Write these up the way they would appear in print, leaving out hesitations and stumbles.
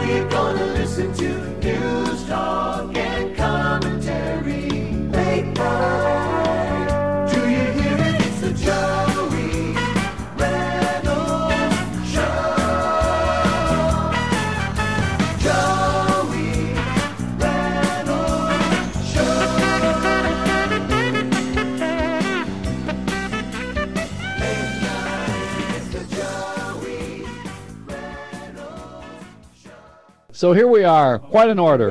you're gonna listen to news, talk, and commentary late night. Do you hear it? It's the Joey Reynolds Show. Joey Reynolds Show. Late night, it's the Joey Reynolds Show. So here we are, quite an order.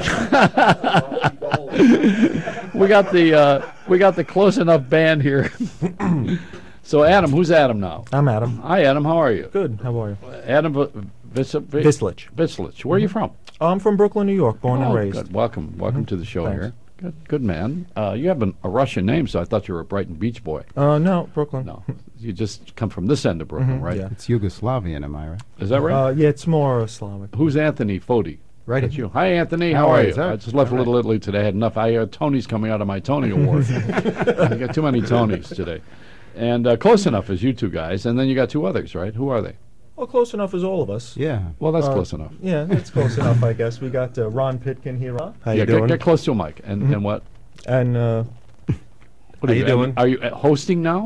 we got the close enough band here. So Adam, who's Adam now? I'm Adam. Hi Adam, how are you? Good. How are you? Adam Vislich. Vislich. Where are you from? I'm from Brooklyn, New York, born and raised. Good. Welcome to the show Thanks. here. Good man. You have a Russian name, so I thought you were a Brighton Beach boy. No, Brooklyn. No, you just come from this end of Brooklyn, right? yeah. It's Yugoslavian, am I right? Is that right? Yeah, it's more Slavic. Who's Anthony Foti? Right. That's you. Hi, Anthony. How How are are you, you? sir? I just left All Little Italy today. I had enough. Tony's coming out of my Tony Award. I got too many Tonys today. And Close Enough is you two guys, and then you got two others, right? Who are they? Well, close enough is all of us. Yeah. Well, that's close enough. Yeah, it's close enough, I guess. We got Ron Pitkin here. How Yeah, you doing? get close to a mic. And what? And What How you doing? Are you hosting now?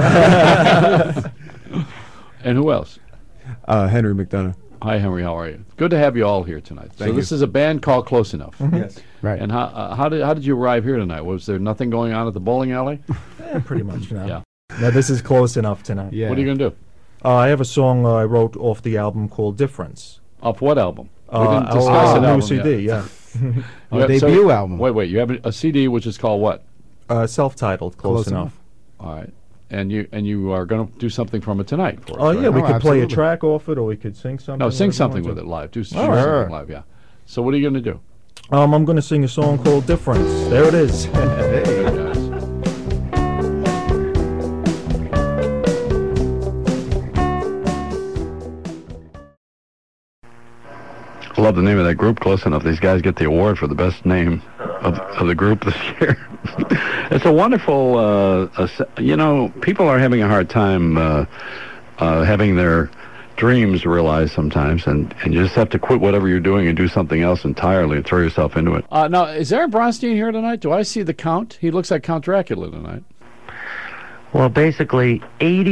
And who else? Henry McDonough. Hi, Henry. How are you? Good to have you all here tonight. Thank so this you. is a band called Close Enough. Yes. Right. And how did you arrive here tonight? Was there nothing going on at the bowling alley? pretty much now. Yeah. Now, this is close enough tonight. Yeah. What are you going to do? I have a song I wrote off the album called Difference. Off what album? We didn't Our discuss an new album CD, yet. yeah. You have- debut album. Wait. You have a CD which is called what? Self-titled, Close Enough. All right. And you are going to do something from it tonight for us, Oh, yeah, right? we Oh, could play a absolutely. track off it, or we could sing something. No, sing whatever you something want with to. it live. Do All right. something live, yeah. So what are you going to do? I'm going to sing a song called Difference. There it is. Good, guys. I love the name of that group, Close Enough. These guys get the award for the best name of the group this year. It's a wonderful, people are having a hard time having their dreams realized sometimes, and you just have to quit whatever you're doing and do something else entirely and throw yourself into it. Now, is Aaron Bronstein here tonight? Do I see the Count? He looks like Count Dracula tonight. Well, basically,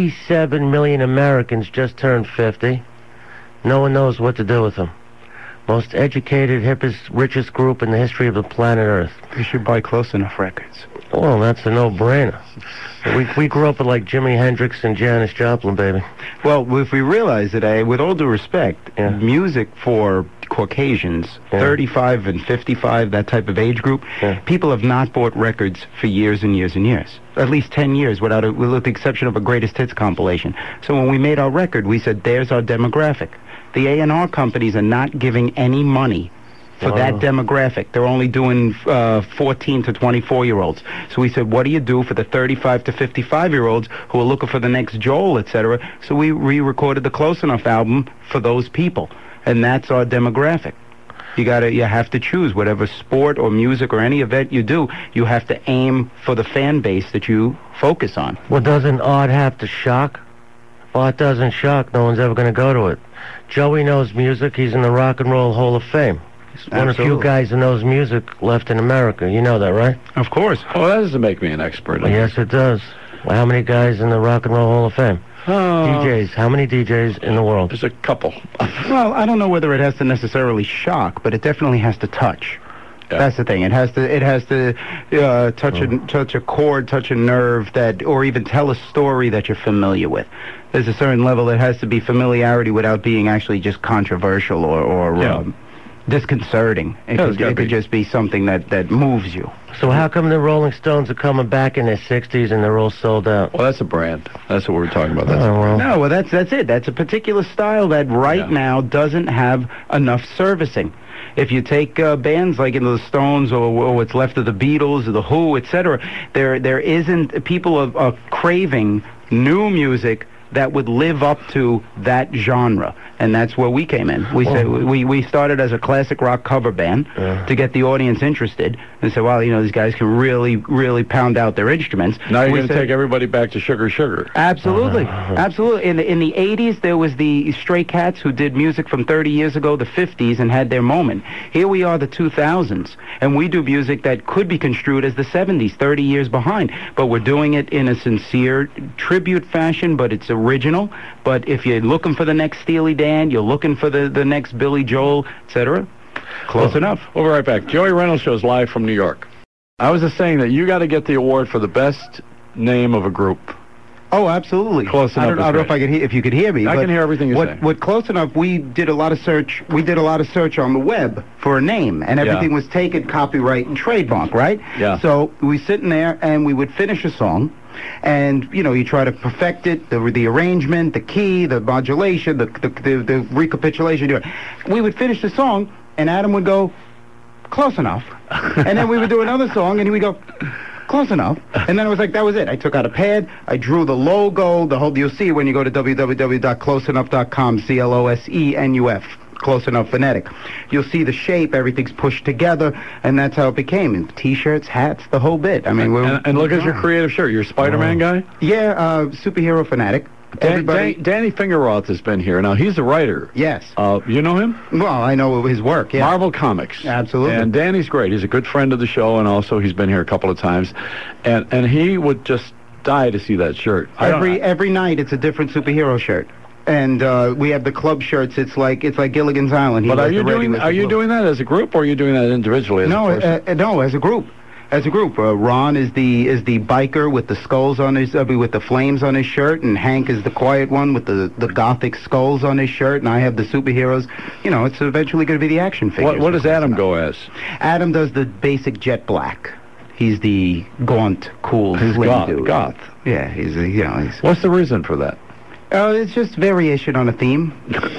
87 million Americans just turned 50. No one knows what to do with them. Most educated, hippest, richest group in the history of the planet Earth. You should buy Close Enough records. Well, that's a no-brainer. We grew up with like Jimi Hendrix and Janis Joplin, baby. Well, if we realize that, with all due respect, Yeah. music for Caucasians, Yeah. 35 and 55, that type of age group, Yeah. people have not bought records for years and years and years. At least 10 years, with the exception of a greatest hits compilation. So when we made our record, we said, there's our demographic. The A&R companies are not giving any money for that demographic. They're only doing 14 to 24-year-olds. So we said, what do you do for the 35 to 55-year-olds who are looking for the next Joel, etc.? So we re-recorded the Close Enough album for those people, and that's our demographic. You have to choose whatever sport or music or any event you do. You have to aim for the fan base that you focus on. Well, doesn't art have to shock? If art doesn't shock, no one's ever going to go to it. Joey knows music. He's in the Rock and Roll Hall of Fame. He's one of the few Absolutely. guys that knows music left in America. You know that, right? Of course. Oh, that doesn't make me an expert. Well, yes, it does. Well, how many guys in the Rock and Roll Hall of Fame? DJs. How many DJs in the world? There's a couple. Well, I don't know whether it has to necessarily shock, but it definitely has to touch. Yeah. That's the thing. It has to touch a chord, touch a nerve or even tell a story that you're familiar with. There's a certain level that has to be familiarity without being actually just controversial or Yeah. disconcerting. It could just be something that moves you. So how come the Rolling Stones are coming back in their 60s and they're all sold out? Well, that's a brand. That's what we're talking about. That's Oh, well. No, well, that's it. That's a particular style that right now doesn't have enough servicing. If you take bands like the Stones or what's left of the Beatles or the Who, etc., there isn't. People are craving new music that would live up to that genre, and that's where we came in. We said we started as a classic rock cover band to get the audience interested, and said, well, you know, these guys can really pound out their instruments. Now you're We going to said- take everybody back to Sugar Sugar. Absolutely, absolutely. In the 80s, there was the Stray Cats who did music from 30 years ago, the 50s, and had their moment. Here we are, the 2000s, and we do music that could be construed as the 70s, 30 years behind. But we're doing it in a sincere tribute fashion, but it's original. But if you're looking for the next Steely Dan, you're looking for the next Billy Joel, etc., close enough. We'll be right back. Joey Reynolds Show is live from New York. I was just saying that you got to get the award for the best name of a group. Oh, absolutely. Close enough I don't know is if I could if you could hear me. I but can hear everything you're saying. What Close Enough, we did a lot of search. We did a lot of search on the web for a name, and everything was taken copyright and trademark, right? Yeah. So we sitting there, and we would finish a song, and you know, you try to perfect it, the arrangement, the key, the modulation, the recapitulation. We would finish the song, and Adam would go, close enough, and then we would do another song, and he would go, close enough. And then it was like, that was it. I took out a pad, I drew the logo, the whole, you'll see when you go to www.closeenough.com, CLOSENUF, Close Enough Phonetic. You'll see the shape, everything's pushed together, and that's how it became. And T-shirts, hats, the whole bit. I mean, And look at your creative shirt. You're a Spider-Man guy? Yeah, superhero fanatic. Danny Fingerroth has been here. Now, he's a writer. Yes. You know him? Well, I know his work, yeah. Marvel Comics. Absolutely. And Danny's great. He's a good friend of the show, and also he's been here a couple of times. And he would just die to see that shirt. Every night it's a different superhero shirt. And we have the club shirts. It's like Gilligan's Island. He But are was you the doing regular doing that as a group, or are you doing that individually as a person? No, as a group. As a group, Ron is the biker with the skulls on his with the flames on his shirt, and Hank is the quiet one with the gothic skulls on his shirt, and I have the superheroes. You know, it's eventually going to be the action figures. What does Adam go as? Adam does the basic jet black. He's the gaunt, cool, slim dude. Goth. Yeah, he's What's the reason for that? it's just variation on a theme.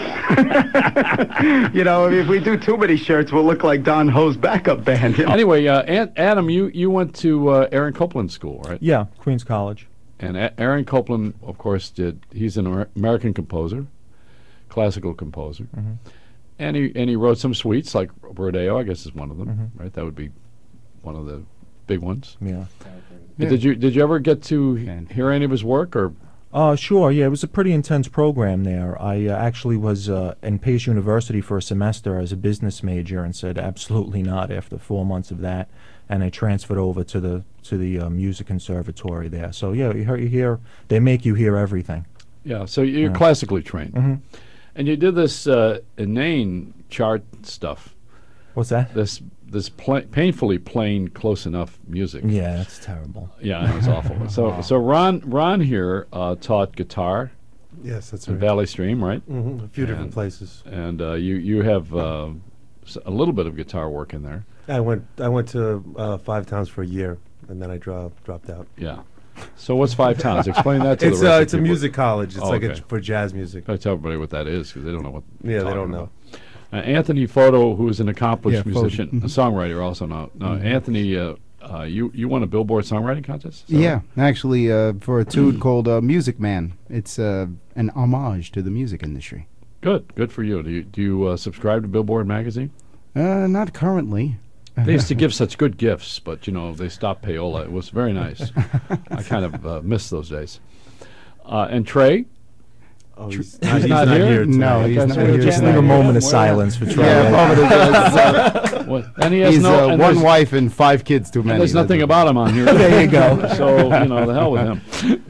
You know, if we do too many shirts, we'll look like Don Ho's backup band. You know? Anyway, Adam, you went to Aaron Copland School, right? Yeah, Queens College. And Aaron Copland, of course, he's an American composer, classical composer. Mm-hmm. And he wrote some suites, like Rodeo, I guess is one of them, right? That would be one of the big ones. Yeah. Did you ever get to hear any of his work, or? Sure, yeah, it was a pretty intense program there. I actually was in Pace University for a semester as a business major and said absolutely not after 4 months of that, and I transferred over to the music conservatory there. So yeah, you hear they make you hear everything. Yeah, so you're classically trained. Mm-hmm. And you did this inane chart stuff. What's that? This painfully plain, close enough music. Yeah, that's terrible. Yeah, it was awful. So Ron here taught guitar Yes, that's in right. Valley Stream, right? A few different places. And you have a little bit of guitar work in there. I went to Five Towns for a year, and then I dropped out. Yeah. So what's Five Towns? Explain that to the rest of the It's a people. music college. It's like okay. for jazz music. I tell everybody what that is because they don't know what. Yeah, they talking don't know. about. Anthony Foto, who is an accomplished Yeah, Foto. musician, a songwriter also now. Now, Anthony, you won a Billboard songwriting contest? Is that Yeah, right? actually, for a tune called Music Man. It's an homage to the music industry. Good for you. Do you subscribe to Billboard magazine? Not currently. They used to give such good gifts, but they stopped payola. It was very nice. I kind of miss those days. And Trey? Oh, he's not here? No, tonight. he's not We'll here. Just leave a moment of silence for Trey. What? And he has He's no. And one there's- wife and 5 kids too and many. there's nothing about him on here. There you go. So the hell with him.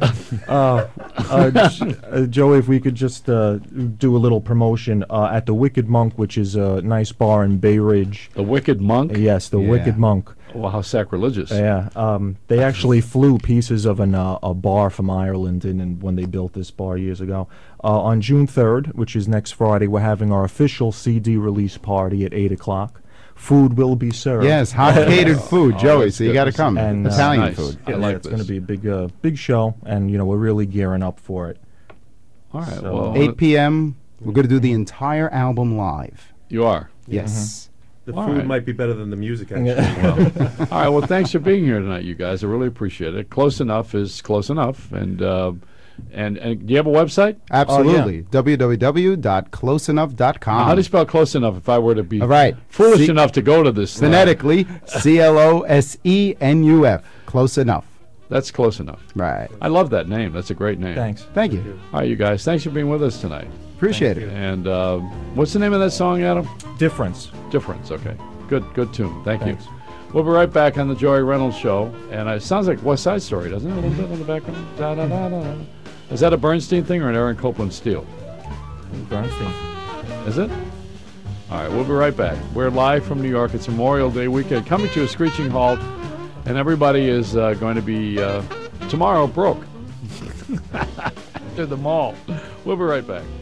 Joey, if we could just do a little promotion at the Wicked Monk, which is a nice bar in Bay Ridge. The Wicked Monk. Yes, the Yeah. Wicked Monk. Well, how sacrilegious. Yeah, they actually flew pieces of a bar from Ireland in when they built this bar years ago. On June 3rd, which is next Friday, we're having our official CD release party at 8 o'clock. Food will be served. Yes, hot catered food, Joey. that's So you good. got to come. And, Italian nice. food. I Yeah, like it's going this. to be a big show, and we're really gearing up for it. All right. So- Well, 8 p.m. We're going to do the entire album live. you are. Yes. The All food right. might be better than the music, actually. All right. Well, thanks for being here tonight, you guys. I really appreciate it. Close enough is close enough, and And do you have a website? Absolutely. www.closeenough.com. How do you spell close enough if I were to be All right. foolish enough to go to this? Phonetically, CLOSENUF. Close enough. That's close enough. Right. I love that name. That's a great name. Thanks. Thank you. All right, you guys. Thanks for being with us tonight. Appreciate it. And what's the name of that song, Adam? Difference. Difference. Okay. Good tune. Thank Thanks. you. We'll be right back on the Joey Reynolds Show. And it sounds like West Side Story, doesn't it? A little bit in the background. Da, da, da, da, da. Is that a Bernstein thing or an Aaron Copeland Steele? Bernstein. Is it? All right, we'll be right back. We're live from New York. It's Memorial Day weekend, coming to a screeching halt, and everybody is going to be tomorrow broke to the mall. We'll be right back.